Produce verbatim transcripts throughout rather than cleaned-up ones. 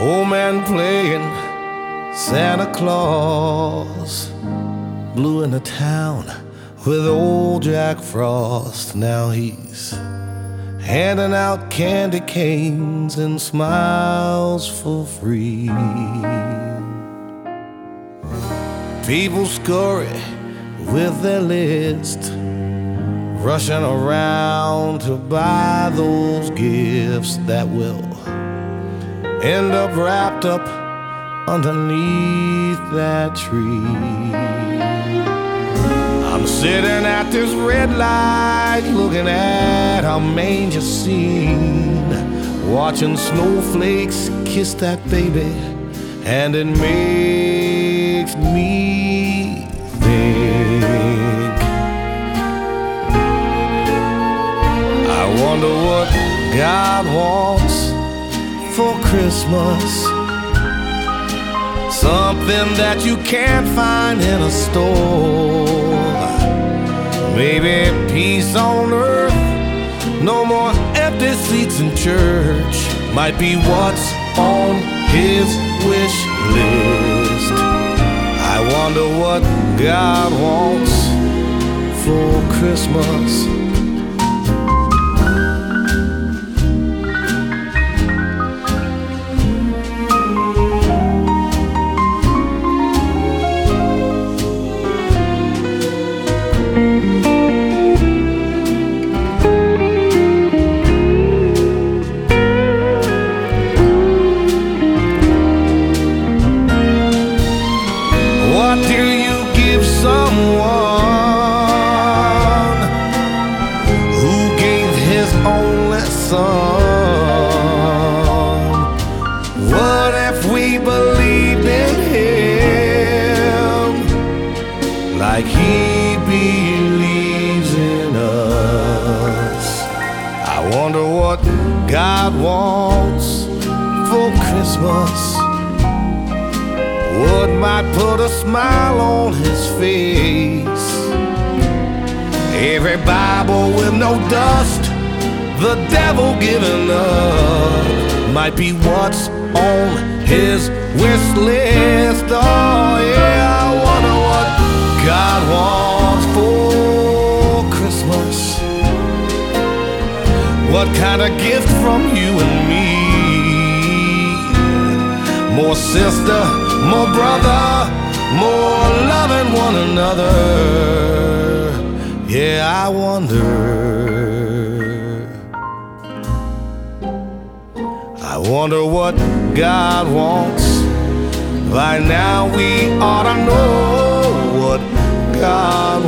Old man playing Santa Claus, blew into town with old Jack Frost. Now he's handing out candy canes and smiles for free. People scurry with their list, rushing around to buy those gifts that will end up wrapped up underneath that tree. I'm sitting at this red light, looking at our manger scene, watching snowflakes kiss that baby, and it makes me think. I wonder what God wants for Christmas. Something that you can't find in a store. Maybe peace on earth, no more empty seats in church, might be what's on his wish list. I wonder what God wants for Christmas. What do you give someone who gave his only son? What if we believed in him like he believes in us? I wonder what God wants for Christmas. What might put a smile on his face? Every Bible with no dust, the devil giving up, might be what's on his wish list. Oh yeah, I wonder what God wants for Christmas. What kind of gift from you and me? More sister, more brother, more loving one another. Yeah, I wonder. I wonder what God wants. By now we ought to know what God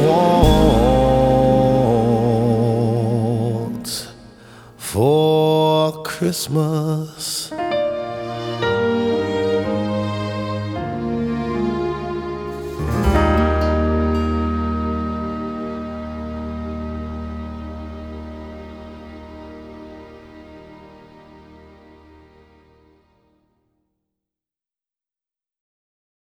wants for Christmas.